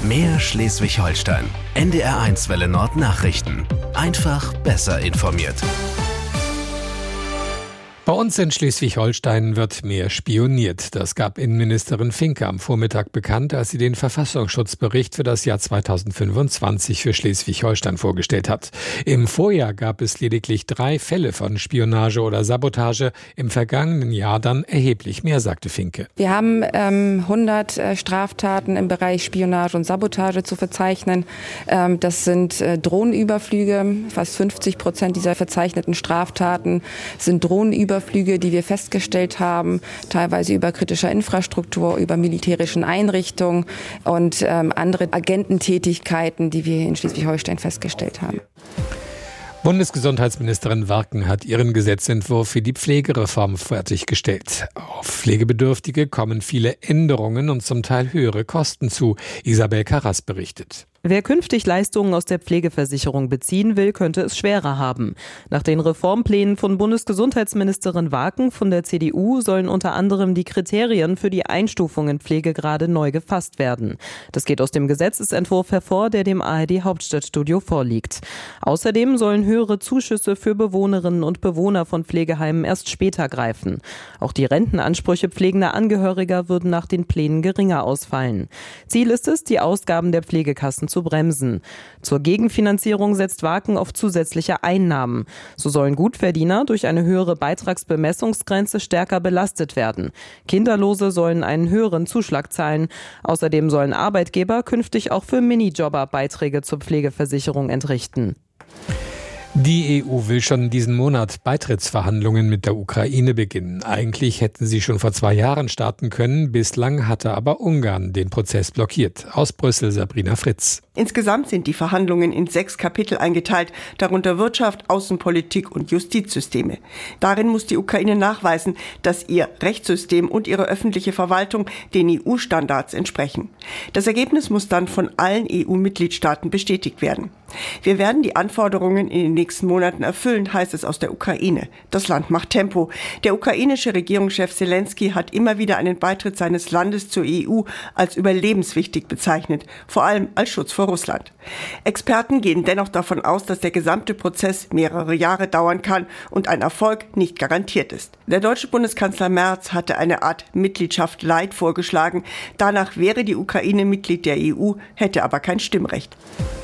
Mehr Schleswig-Holstein. NDR1 Welle Nord Nachrichten. Einfach besser informiert. Bei uns in Schleswig-Holstein wird mehr spioniert. Das gab Innenministerin Finke am Vormittag bekannt, als sie den Verfassungsschutzbericht für das Jahr 2025 für Schleswig-Holstein vorgestellt hat. Im Vorjahr gab es lediglich 3 Fälle von Spionage oder Sabotage. Im vergangenen Jahr dann erheblich mehr, sagte Finke. Wir haben 100 Straftaten im Bereich Spionage und Sabotage zu verzeichnen. Das sind Drohnenüberflüge. Fast 50% dieser verzeichneten Straftaten sind Drohnenüberflüge, die wir festgestellt haben, teilweise über kritischer Infrastruktur, über militärischen Einrichtungen und andere Agententätigkeiten, die wir in Schleswig-Holstein festgestellt haben. Bundesgesundheitsministerin Warken hat ihren Gesetzentwurf für die Pflegereform fertiggestellt. Auf Pflegebedürftige kommen viele Änderungen und zum Teil höhere Kosten zu. Isabel Karras berichtet. Wer künftig Leistungen aus der Pflegeversicherung beziehen will, könnte es schwerer haben. Nach den Reformplänen von Bundesgesundheitsministerin Warken von der CDU sollen unter anderem die Kriterien für die Einstufung in Pflegegrade neu gefasst werden. Das geht aus dem Gesetzesentwurf hervor, der dem ARD Hauptstadtstudio vorliegt. Außerdem sollen höhere Zuschüsse für Bewohnerinnen und Bewohner von Pflegeheimen erst später greifen. Auch die Rentenansprüche pflegender Angehöriger würden nach den Plänen geringer ausfallen. Ziel ist es, die Ausgaben der Pflegekassen zu bremsen. Zur Gegenfinanzierung setzt Warken auf zusätzliche Einnahmen. So sollen Gutverdiener durch eine höhere Beitragsbemessungsgrenze stärker belastet werden. Kinderlose sollen einen höheren Zuschlag zahlen. Außerdem sollen Arbeitgeber künftig auch für Minijobber Beiträge zur Pflegeversicherung entrichten. Die EU will schon diesen Monat Beitrittsverhandlungen mit der Ukraine beginnen. Eigentlich hätten sie schon vor 2 Jahren starten können. Bislang hatte aber Ungarn den Prozess blockiert. Aus Brüssel Sabrina Fritz. Insgesamt sind die Verhandlungen in 6 Kapitel eingeteilt, darunter Wirtschaft, Außenpolitik und Justizsysteme. Darin muss die Ukraine nachweisen, dass ihr Rechtssystem und ihre öffentliche Verwaltung den EU-Standards entsprechen. Das Ergebnis muss dann von allen EU-Mitgliedstaaten bestätigt werden. Wir werden die Anforderungen in den nächsten Monaten erfüllen, heißt es aus der Ukraine. Das Land macht Tempo. Der ukrainische Regierungschef Zelensky hat immer wieder einen Beitritt seines Landes zur EU als überlebenswichtig bezeichnet, vor allem als Schutz vor Russland. Experten gehen dennoch davon aus, dass der gesamte Prozess mehrere Jahre dauern kann und ein Erfolg nicht garantiert ist. Der deutsche Bundeskanzler Merz hatte eine Art Mitgliedschaft Light vorgeschlagen. Danach wäre die Ukraine Mitglied der EU, hätte aber kein Stimmrecht.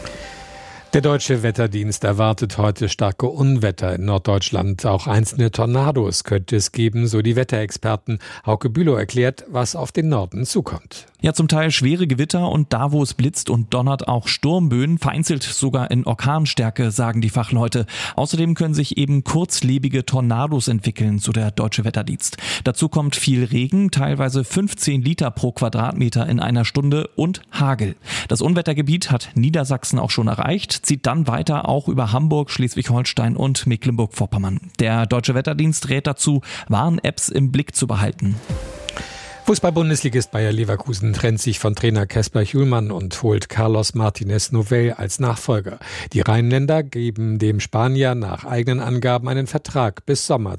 Der Deutsche Wetterdienst erwartet heute starke Unwetter in Norddeutschland. Auch einzelne Tornados könnte es geben, so die Wetterexperten. Hauke Bülow erklärt, was auf den Norden zukommt. Ja, zum Teil schwere Gewitter und da, wo es blitzt und donnert, auch Sturmböen, vereinzelt sogar in Orkanstärke, sagen die Fachleute. Außerdem können sich eben kurzlebige Tornados entwickeln, so der Deutsche Wetterdienst. Dazu kommt viel Regen, teilweise 15 Liter pro Quadratmeter in einer Stunde und Hagel. Das Unwettergebiet hat Niedersachsen auch schon erreicht, zieht dann weiter auch über Hamburg, Schleswig-Holstein und Mecklenburg-Vorpommern. Der Deutsche Wetterdienst rät dazu, Warn-Apps im Blick zu behalten. Fußball-Bundesligist Bayer Leverkusen trennt sich von Trainer Kasper Hjulmann und holt Carlos Martinez Novell als Nachfolger. Die Rheinländer geben dem Spanier nach eigenen Angaben einen Vertrag bis Sommer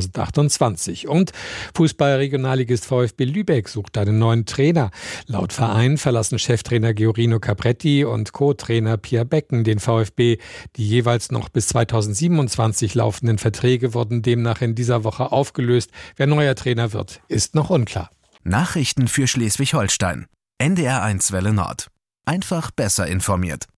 2028. Und Fußball-Regionalligist VfB Lübeck sucht einen neuen Trainer. Laut Verein verlassen Cheftrainer Giorino Capretti und Co-Trainer Pierre Becken den VfB. Die jeweils noch bis 2027 laufenden Verträge wurden demnach in dieser Woche aufgelöst. Wer neuer Trainer wird, ist noch unklar. Nachrichten für Schleswig-Holstein. NDR1 Welle Nord. Einfach besser informiert.